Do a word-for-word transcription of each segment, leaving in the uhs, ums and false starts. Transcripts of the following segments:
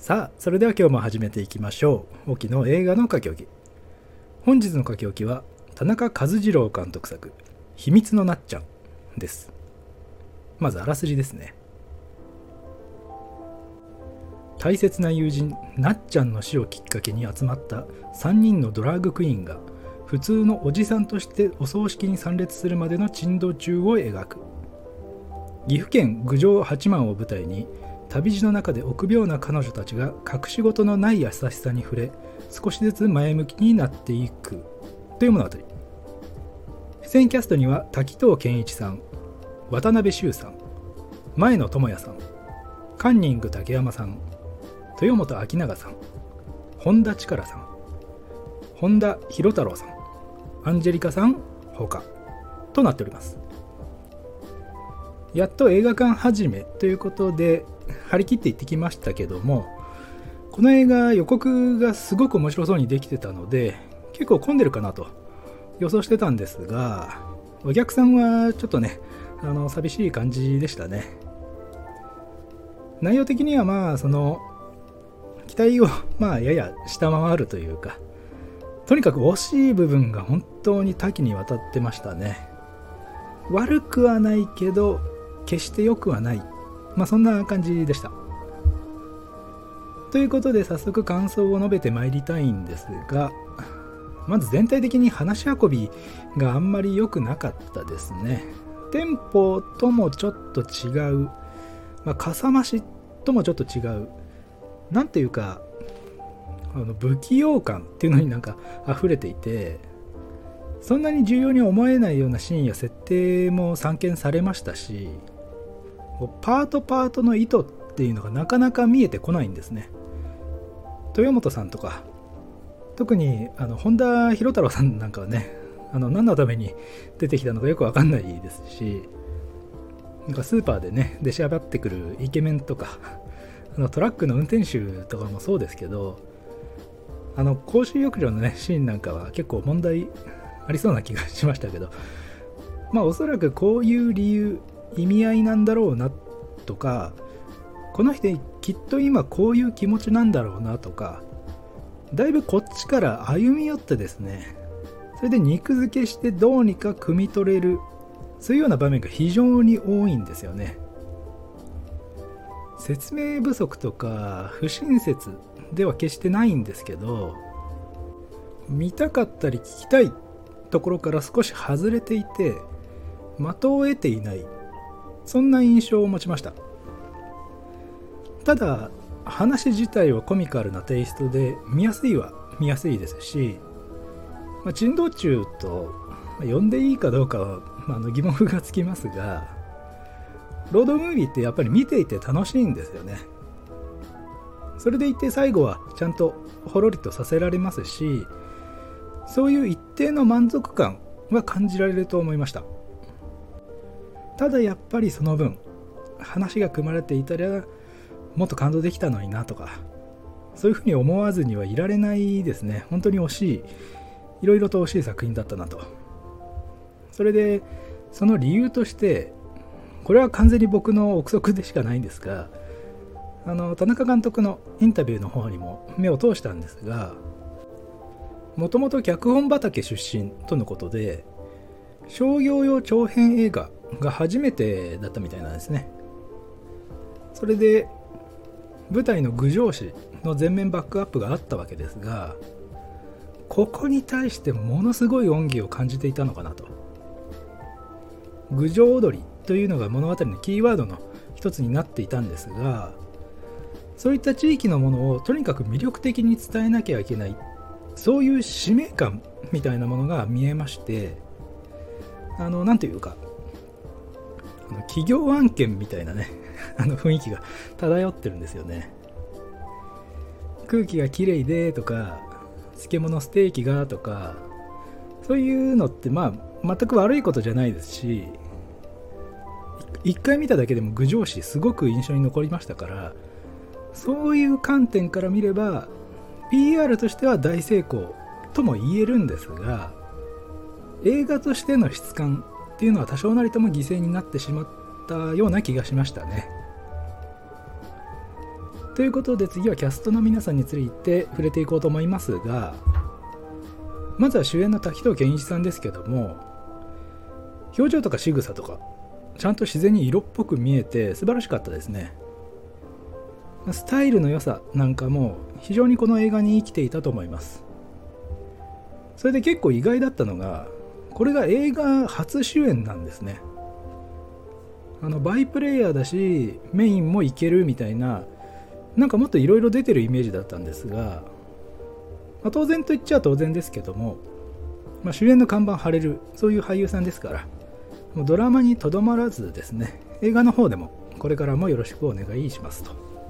さあ、それでは今日も始めていきましょう。沖の映画の書き置き。本日の書き置きは田中和次郎監督作秘密のなっちゃんです。まずあらすじですね。大切な友人なっちゃんの死をきっかけに集まったさんにんのドラッグクイーンが普通のおじさんとしてお葬式に参列するまでの珍道中を描く。岐阜県郡上八幡を舞台に旅路の中で臆病な彼女たちが隠し事のない優しさに触れ、少しずつ前向きになっていくという物語。出演キャストには滝藤賢一さん、渡辺修さん、前野智也さん、カンニング竹山さん、豊本明永さん、本田力さん、本田博太郎さん、アンジェリカさんほかとなっております。やっと映画館始めということで張り切って行ってきましたけども、この映画予告がすごく面白そうにできてたので結構混んでるかなと予想してたんですが、お客さんはちょっとねあの寂しい感じでしたね。内容的にはまあその期待をまあやや下回るというか、とにかく惜しい部分が本当に多岐にわたってましたね。悪くはないけど決して良くはない、まあそんな感じでした。ということで早速感想を述べてまいりたいんですが、まず全体的に話し運びがあんまり良くなかったですね。テンポともちょっと違う、まあ、かさ増しともちょっと違う、なんていうかあの不器用感っていうのになんか溢れていて、そんなに重要に思えないようなシーンや設定も散見されましたし、パートパートの意図っていうのがなかなか見えてこないんですね。豊本さんとか特にあの本田博太郎さんなんかはね、あの何のために出てきたのかよく分かんないですし、なんかスーパーでね出しゃばってくるイケメンとかあのトラックの運転手とかもそうですけど、あの公衆浴場のねシーンなんかは結構問題ありそうな気がしましたけど、まあおそらくこういう理由意味合いなんだろうなとか、この人きっと今こういう気持ちなんだろうなとか、だいぶこっちから歩み寄ってですね、それで肉付けしてどうにか汲み取れる、そういうような場面が非常に多いんですよね。説明不足とか不親切では決してないんですけど、見たかったり聞きたいところから少し外れていて的を得ていない、そんな印象を持ちました。ただ話自体はコミカルなテイストで見やすいは見やすいですし、まあ、珍道中と呼んでいいかどうかは、まあ、あの疑問符がつきますが、ロードムービーってやっぱり見ていて楽しいんですよね。それでいて最後はちゃんとほろりとさせられますし、そういう一定の満足感は感じられると思いました。ただやっぱりその分話が組まれていたらもっと感動できたのになとか、そういうふうに思わずにはいられないですね。本当に惜しい、いろいろと惜しい作品だったなと。それでその理由として、これは完全に僕の憶測でしかないんですが、あの田中監督のインタビューの方にも目を通したんですが、もともと脚本畑出身とのことで、商業用長編映画が初めてだったみたいなんですね。それで舞台の郡上市の全面バックアップがあったわけですが、ここに対してものすごい恩義を感じていたのかなと。郡上踊りというのが物語のキーワードの一つになっていたんですが、そういった地域のものをとにかく魅力的に伝えなきゃいけない、そういう使命感みたいなものが見えまして、あのなんていうか企業案件みたいなねあの雰囲気が漂ってるんですよね。空気がきれいでとか、漬物ステーキがとか、そういうのってまあ全く悪いことじゃないですし、一回見ただけでも郡上市すごく印象に残りましたから、そういう観点から見れば ピーアール としては大成功とも言えるんですが、映画としての質感っていうのは多少なりとも犠牲になってしまったような気がしましたね。 ということで次はキャストの皆さんについて触れていこうと思いますが、まずは主演の滝藤賢一さんですけども、表情とか仕草とかちゃんと自然に色っぽく見えて素晴らしかったですね。スタイルの良さなんかも非常にこの映画に生きていたと思います。それで結構意外だったのが、これが映画初主演なんですね。あのバイプレイヤーだしメインもいけるみたいな、なんかもっといろいろ出てるイメージだったんですが、まあ、当然と言っちゃ当然ですけども、まあ、主演の看板張れるそういう俳優さんですから、もうドラマにとどまらずですね、映画の方でもこれからもよろしくお願いしますと。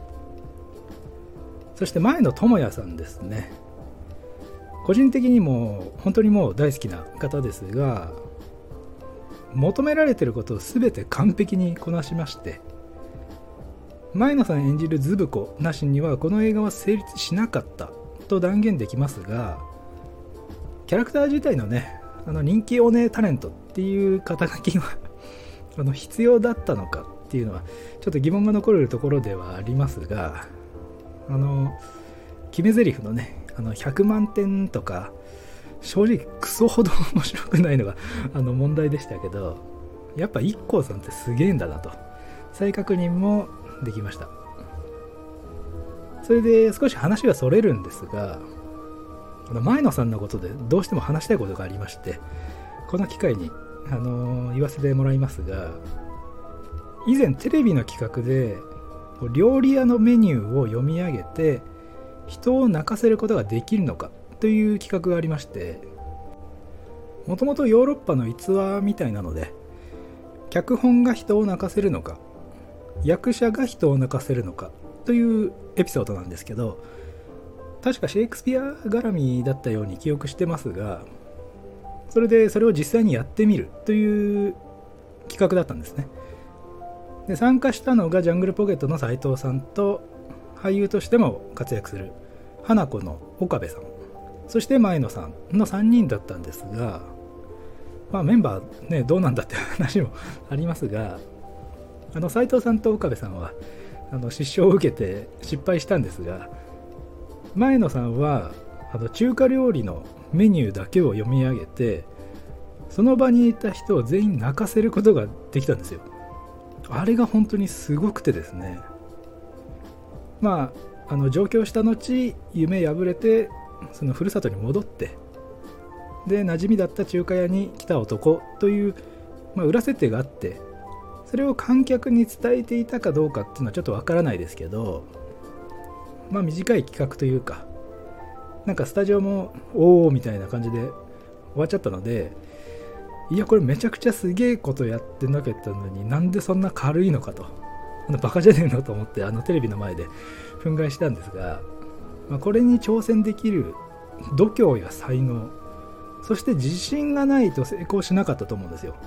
そして前野智也さんですね。個人的にも本当にもう大好きな方ですが、求められていることを全て完璧にこなしまして、前野さん演じるズブ子なしにはこの映画は成立しなかったと断言できますが、キャラクター自体のね、あの人気お姉タレントっていう肩書きはあの必要だったのかっていうのはちょっと疑問が残るところではありますが、あの決め台詞のね、あのひゃくまんてんとか正直クソほど面白くないのがあの問題でしたけど、やっぱ アイコー さんってすげえんだなと再確認もできました。それで少し話がそれるんですが、あの前野さんのことでどうしても話したいことがありまして、この機会に、あのー、言わせてもらいますが、以前テレビの企画で料理屋のメニューを読み上げて人を泣かせることができるのかという企画がありまして、もともとヨーロッパの逸話みたいなので、脚本が人を泣かせるのか役者が人を泣かせるのかというエピソードなんですけど、確かシェイクスピア絡みだったように記憶してますが、それでそれを実際にやってみるという企画だったんですね。で参加したのがジャングルポケットの斉藤さんと、俳優としても活躍する花子の岡部さん、そして前野さんのさんにんだったんですが、まあ、メンバーねどうなんだって話もありますが、あの斉藤さんと岡部さんはあの失笑を受けて失敗したんですが、前野さんはあの中華料理のメニューだけを読み上げて、その場にいた人を全員泣かせることができたんですよ。あれが本当にすごくてですね、まああの上京した後夢破れてそのふるさとに戻って、で馴染みだった中華屋に来た男という、まあ、裏設定があって、それを観客に伝えていたかどうかっていうのはちょっとわからないですけど、まあ短い企画というか、なんかスタジオもおーみたいな感じで終わっちゃったので、いやこれめちゃくちゃすげえことやってなかったのになんでそんな軽いのかと、あのバカじゃねえのと思ってあのテレビの前で憤慨したんですが、まあ、これに挑戦できる度胸や才能、そして自信がないと成功しなかったと思うんですよ。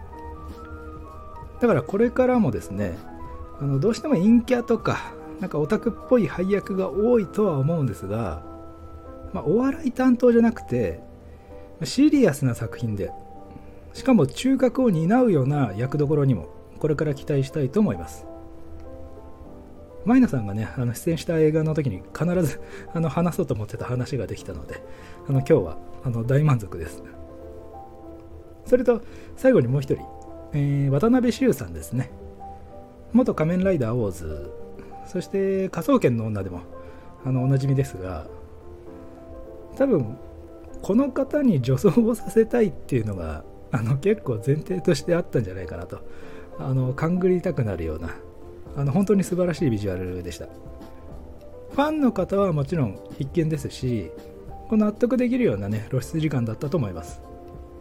だからこれからもですね、あのどうしても陰キャとかなんかオタクっぽい配役が多いとは思うんですが、まあ、お笑い担当じゃなくてシリアスな作品で、しかも中核を担うような役どころにもこれから期待したいと思います。前野さんがね、あの出演した映画の時に必ずあの話そうと思ってた話ができたので、あの今日はあの大満足です。それと最後にもう一人、えー、渡辺修さんですね。元仮面ライダーオーズ、そして科捜研の女でもあのおなじみですが、多分この方に女装をさせたいっていうのがあの結構前提としてあったんじゃないかなと、あの勘ぐりたくなるような、あの本当に素晴らしいビジュアルでした。ファンの方はもちろん必見ですし、この納得できるようなね露出時間だったと思います。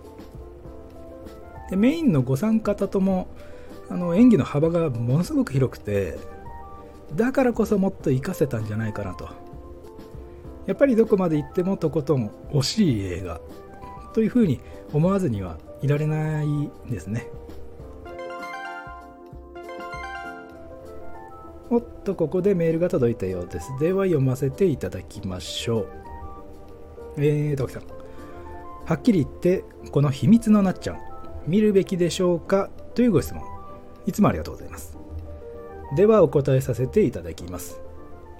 でメインのご参加方ともあの演技の幅がものすごく広くて、だからこそもっと活かせたんじゃないかなと。やっぱりどこまで行ってもとことん惜しい映画というふうに思わずにはいられないですね。おっと、ここでメールが届いたようです。では読ませていただきましょう。えーと、さん、はっきり言ってこの秘密のなっちゃん見るべきでしょうかというご質問、いつもありがとうございます。ではお答えさせていただきます。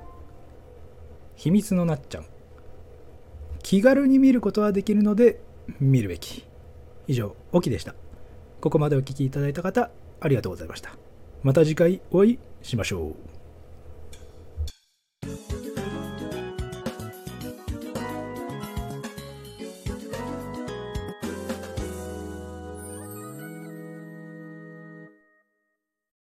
秘密のなっちゃん。気軽に見ることはできるので見るべき。以上、オキでした。ここまでお聞きいただいた方、ありがとうございました。また次回お会いしましょう。